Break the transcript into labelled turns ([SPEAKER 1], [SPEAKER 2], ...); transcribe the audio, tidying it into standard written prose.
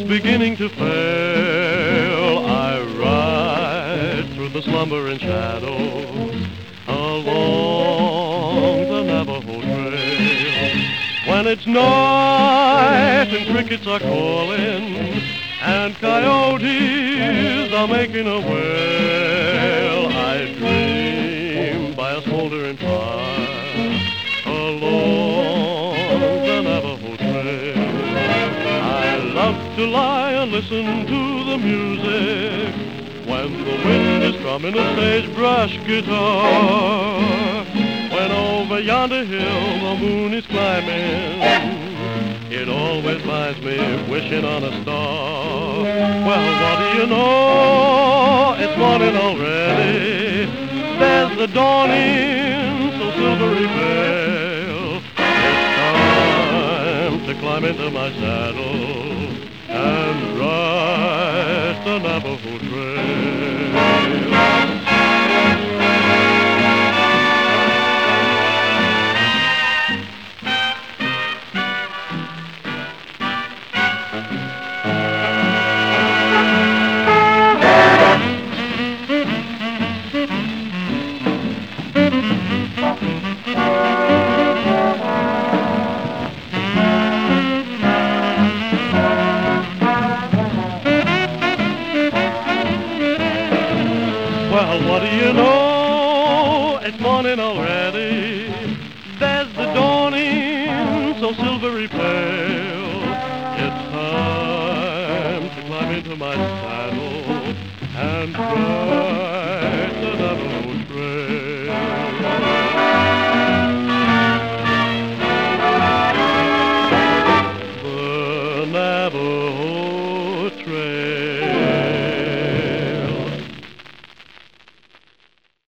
[SPEAKER 1] beginning to fail, I ride through the slumbering shadows along the Navajo Trail. When it's night and crickets are calling and coyotes are making a wail, I dream by a smoldering fire along the Navajo Trail. I love to lie and listen to the music when the wind is strumming a sagebrush guitar. When over yonder hill the moon is climbing, it always finds me wishing on a star. Well, what do you know? It's morning already. There's the dawning so silvery pale. It's time to climb into my saddle and ride the Navajo Trail. Well, what do you know? It's morning already. There's the dawning so silvery pale. It's time to climb into my saddle and ride the Navajo Trail. The Navajo